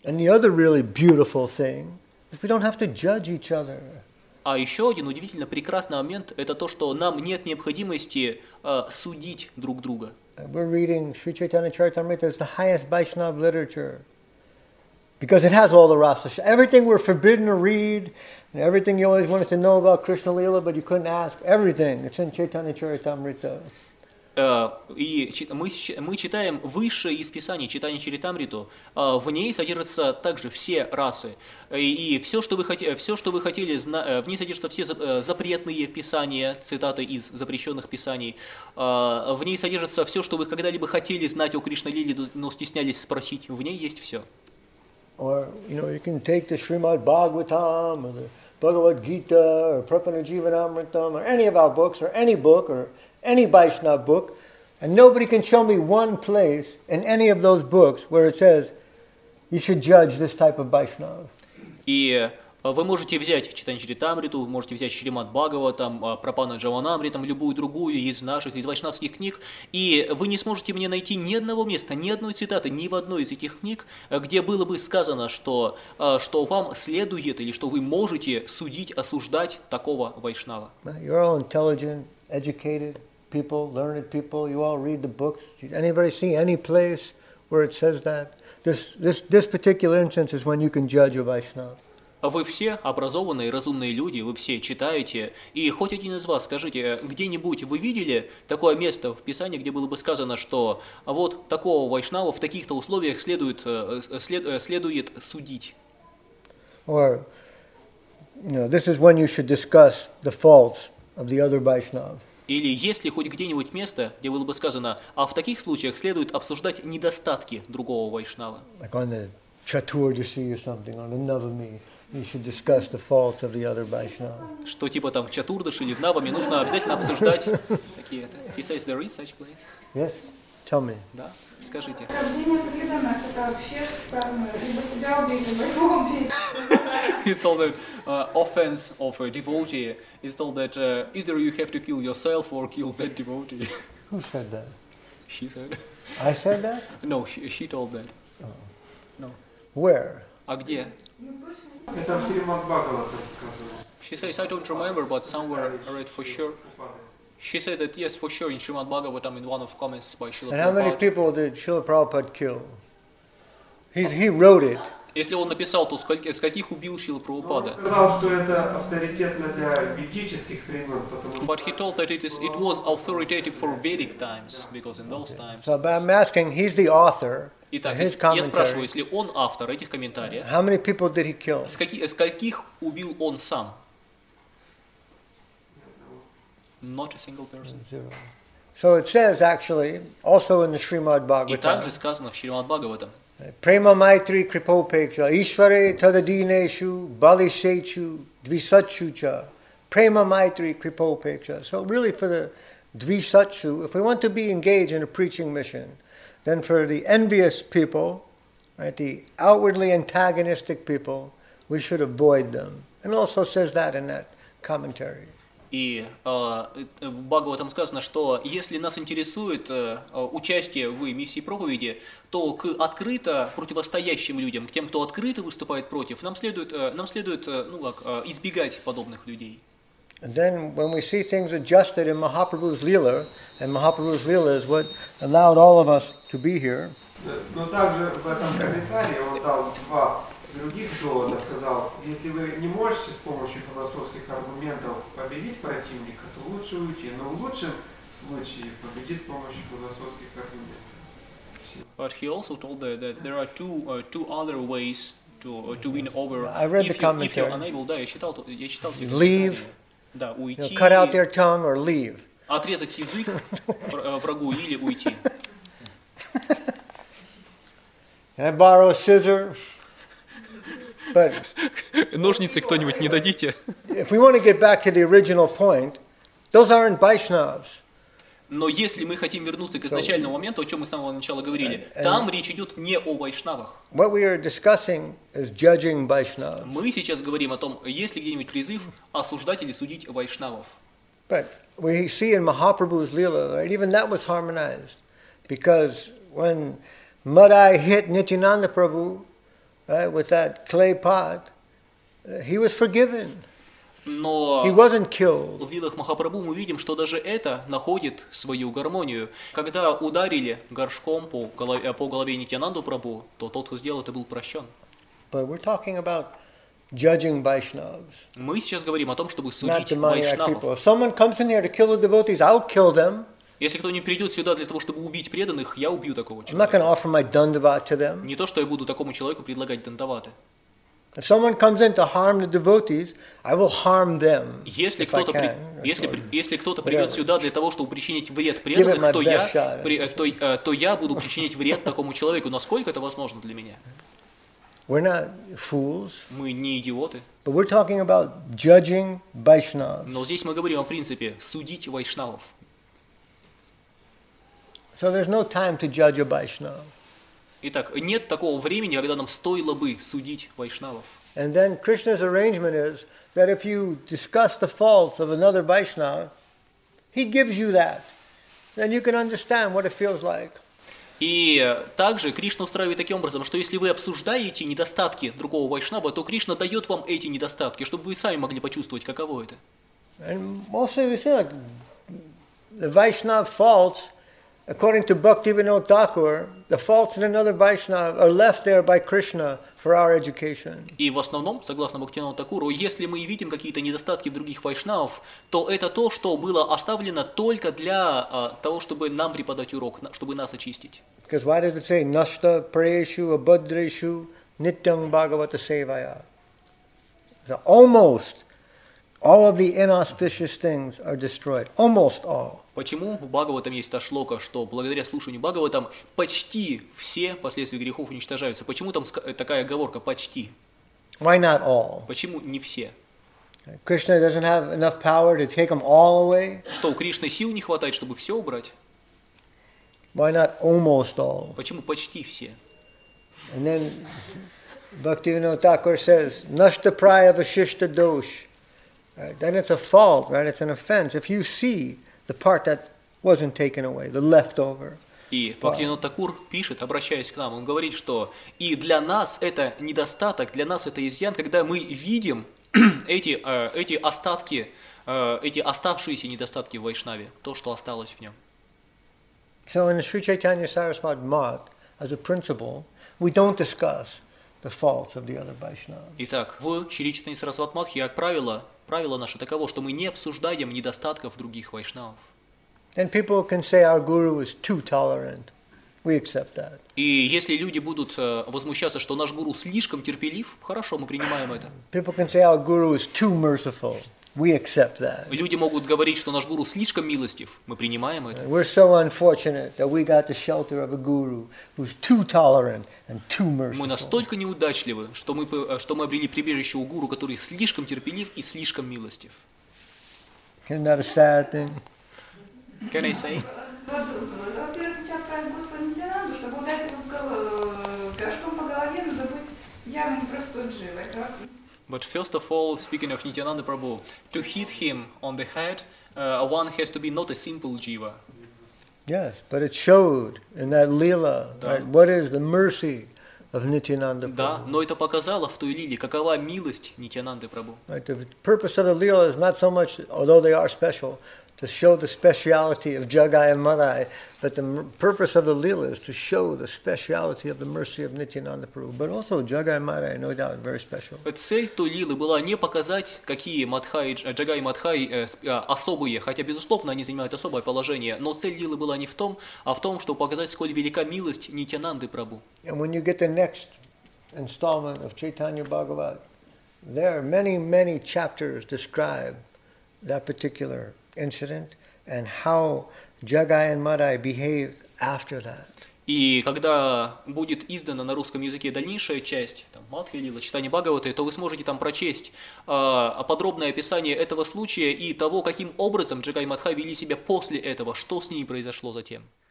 And the other really beautiful thing is we don't have to judge each other. А еще один удивительно прекрасный момент – это то, что нам нет необходимости судить друг друга. We're reading Sri Chaitanya Charitamrita. It's the highest Vaishnava literature because it has all the rasas. Everything we're forbidden to read, and everything you always wanted to know about Krishna Lila, but you couldn't ask. Everything. It's in Chaitanya Charitamrita. И мы читаем высшее из Писаний, Чайтанья Чаритамриту. В ней содержатся также все расы. И все, что вы хотели знать, в ней содержатся все запретные писания, цитаты из запрещенных писаний. В ней содержится все, что вы когда-либо хотели знать о Кришна-лиле, но стеснялись спросить. В ней есть все. Or, you can take the Srimad Bhagavatam, or the Bhagavad Gita, or Prapanajivanamritam, or any of our books, or any book, or any Vaishnava book, and nobody can show me one place in any of those books where it says you should judge this type of Vaishnava. И вы можете взять Чайтанью Чаритамриту, можете взять Шримад Бхагаватам, Прапана Джаванамритам, любую другую из вайшнавских книг, и вы не сможете мне найти ни одного места, ни одной цитаты, ни в одной из этих книг, где было бы сказано, что вам следует или что вы можете судить, осуждать такого вайшнава. You're all intelligent, educated people, learned people, you all read the books. Anybody see any place where it says that? This particular instance is when you can judge a Vaishnava. Вы все образованные, разумные люди, вы все читаете, и хоть один из вас, скажите, где-нибудь вы видели такое место в Писании, где было бы сказано, что вот такого вайшнава в таких-то условиях следует судить? Or, this is when you should discuss the faults of the other Vaishnava. Или есть ли хоть где-нибудь место, где было бы сказано, а в таких случаях следует обсуждать недостатки другого вайшнава? Like on the Chaturdasi or something, on the Navami, you should discuss the faults of the other Vaishnava. Что типа там в Чатурдаши или в Наваме нужно обязательно обсуждать такие-то. He says there is such place. Yes, tell me. Да, скажите. He's told that offense of a devotee is told that either you have to kill yourself or kill that devotee. Who said that? She said. I said that? No, she told that. Oh. No. Where? А где? Это в Шримад Бхагаватам сказано. She says, I don't remember, but somewhere I read for sure. She said that yes, for sure, in Srimad Bhagavatam, in one of comments by Srila And how many Prabhupada. people did Srila Prabhupada kill? He wrote it. Если он написал, то скольких убил Шрила Он Прабхупада? сказал, что это авторитетно для ведических времен, потому что But he told that it was authoritative for Vedic times, because in those times. So, but I'm asking, he's the author. Итак, His я спрашиваю, commentary. если он автор этих комментариев, How many people did he kill? скольких убил он сам? Not a single person. Zero. So it says actually, also in the Srimad И также Bhagavatam, сказано в Шримад Бхагаватам. Prema Maitri Kripopeksha, Ishvare Tadadineshu, Balishechu, Dvisatchucha, Prema Maitri Kripopeksha. So really for the Dvisatsu, if we want to be engaged in a preaching mission, then for the envious people, right, the outwardly antagonistic people, we should avoid them. And it also says that in that commentary. И в Бхагаватам сказано, что если нас интересует участие в миссии проповеди, то к открыто противостоящим людям, к тем, кто открыто выступает против, нам следует избегать подобных людей. And then when we see things adjusted in Mahaprabhu's Leela, and Mahaprabhu's Leela is what allowed all of us to be here, Но также в этом комментарии он дал два других довода, сказал, если вы не можете с помощью философских аргументов победить противника, то лучше уйти, но в лучшем случае победить с помощью философских аргументов. But he also told that there are two other ways to win over. I read the If you're commentary. unable, да, я читал эти Leave. комментарии. Да, уйти. cut out their tongue or leave. Отрезать язык врагу или уйти. Can I borrow a scissor? But Ножницы кто-нибудь не дадите? if we want to get back to the original point, those aren't Vaishnavas. Но если мы хотим вернуться к изначальному моменту, о чем мы с самого начала говорили, там речь идет не о вайшнавах. What we are discussing is judging Vaishnavas. Мы сейчас говорим о том, есть ли где-нибудь призыв осуждать или судить вайшнавов. But we see in Mahaprabhu's Leela, right, even that was harmonized. Because when Madai hit Nityananda Prabhu right, with that clay pot, he was forgiven. Но He wasn't killed. в Лилах Махапрабху мы видим, что даже это находит свою гармонию. Когда ударили горшком по голове Нитьянанду Прабху, то тот, кто сделал это, был прощен. But we're talking about judging Vaishnavas, Мы сейчас говорим о том, чтобы not судить demoniac вайшнавов. people. If someone comes in here to kill the devotees, I'll kill them. Если кто не придет сюда для того, чтобы убить преданных, я убью такого I'm not человека. going to offer my dandavat to them. Не то, что я буду такому человеку предлагать дандаваты. If someone comes in to harm the devotees, I will harm them Если if I кто-то, can. если кто-то придет Whatever. сюда для того, чтобы причинить вред Give it преданных, my то best shot. то я буду причинить вред такому человеку. Насколько это возможно для меня? We're not fools, Мы не идиоты. but we're talking about judging Vaishnavas. Но здесь мы говорим о принципе судить вайшнавов. So there's no time to judge a Vaishnava. Итак, нет такого времени, когда нам стоило бы судить вайшнавов. And then Krishna's arrangement is that if you discuss the faults of another Vaishnava, he gives you that. Then you can understand what it feels like. И также Кришна устраивает таким образом, что если вы обсуждаете недостатки другого вайшнава, то Кришна дает вам эти недостатки, чтобы вы сами могли почувствовать, каково это. And mostly we say like the Vaishnava faults, according to Bhaktivinoda Thakur, the faults in another Vaishnava are left there by Krishna for our education. И в основном, согласно Бхактивиноду Такуру, если мы видим какие-то недостатки в других вайшнавов, то это то, что было оставлено только для того, чтобы нам преподать урок, чтобы нас очистить. Because why does it say Nashta Prayeshu Abhadreshu Nityam Bhagavata Sevaya? So almost all of the inauspicious things are destroyed. Almost all. Почему в Бхагаватам есть та шлока, что благодаря слушанию Бхагаватам почти все последствия грехов уничтожаются? Почему там такая оговорка «почти»? Why not all? Почему не все? Krishna doesn't have enough power to take them all away. Что, у Кришны сил не хватает, чтобы все убрать? Why not almost all? Почему почти все? And then Bhaktivinoda Thakur says, Nashta Praya Vashishta Dosh. Right? Then it's a fault, right? It's an offense. If you see the part that wasn't taken away, the leftover. И Бхактивинод Такур пишет, обращаясь к нам, он говорит, что и для нас это недостаток, для нас это изъян, когда мы видим эти остатки, эти оставшиеся недостатки в Вайшнаве, то, что осталось в нем. So in the Sri Chaitanya Saraswati Math, as a principle, we don't discuss the faults of the other Vaishnavas. Итак, в Шри Чайтанья Сарасвати Матхе, как правило наше таково, что мы не обсуждаем недостатков других вайшнавов. And people can say our guru is too tolerant. We accept that. И если люди будут возмущаться, что наш гуру слишком терпелив, хорошо, мы принимаем это. People can say our guru is too merciful. We accept that. Люди могут говорить, что наш гуру слишком милостив, мы принимаем это. We're so unfortunate that we got the shelter of a guru who's too tolerant and too merciful. Мы настолько неудачливы, что мы обрели прибежище у гуру, который слишком терпелив и слишком милостив. Isn't that a sad thing? Can I say? Во-первых, сейчас про Господа Нитьянанду, чтобы ударить его горшком по голове, нужно быть явно не просто джива. But first of all, speaking of Nityananda Prabhu, to hit him on the head, one has to be not a simple jiva. Yes, but it showed in that lila, right, what is the mercy of Nityananda Да, Prabhu. но это показало в той лиле, какова милость Нитьянанды Прабху. Right, the purpose of the lila is not so much, although they are special, to show the speciality of Jagai and Madai, but the purpose of the lila is to show the speciality of the mercy of Nityananda Prabhu. But also Jagai and Madai, no doubt, very special. Цель той лилы была не показать, какие Мадхай, Джагай и Мадхай особые, хотя, безусловно, они занимают особое положение, но цель лилы была не в том, а в том, чтобы показать, сколь велика милость Нитьянанды Прабху. And when you get the next installment of Chaitanya Bhagavat, there are many, many chapters describe that particular incident and how Jagai and Madai behaved after that. И когда будет издана на русском языке дальнейшая часть, там, Мадхи Лила, читание Бхагаваты, то вы сможете там прочесть подробное описание этого случая и того, каким образом Джагай и Мадхай вели себя после этого, что с ними произошло затем.